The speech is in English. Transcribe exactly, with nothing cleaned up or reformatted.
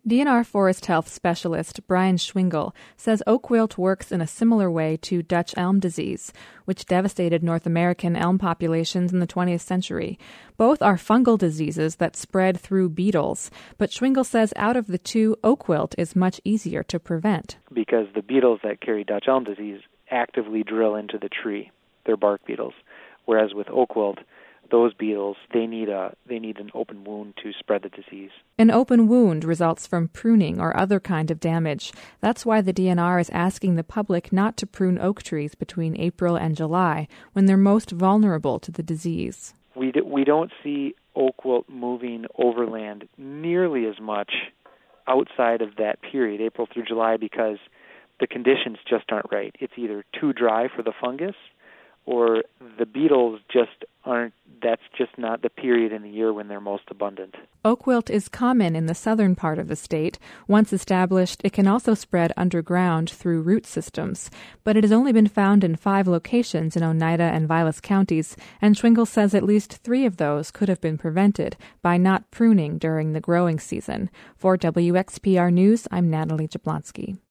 D N R Forest Health specialist Brian Schwingle says oak wilt works in a similar way to Dutch elm disease, which devastated North American elm populations in the twentieth century. Both are fungal diseases that spread through beetles, but Schwingle says out of the two, oak wilt is much easier to prevent. Because the beetles that carry Dutch elm disease actively drill into the tree, they're bark beetles, whereas with oak wilt, those beetles, they need a they need an open wound to spread the disease. An open wound results from pruning or other kind of damage. That's why the D N R is asking the public not to prune oak trees between April and July, when they're most vulnerable to the disease. We do, we don't see oak wilt moving overland nearly as much outside of that period, April through July, because the conditions just aren't right. It's either too dry for the fungus, or the beetles just aren't, that's just not the period in the year when they're most abundant. Oak wilt is common in the southern part of the state. Once established, it can also spread underground through root systems. But it has only been found in five locations in Oneida and Vilas counties, and Schwingle says at least three of those could have been prevented by not pruning during the growing season. For W X P R News, I'm Natalie Jablonski.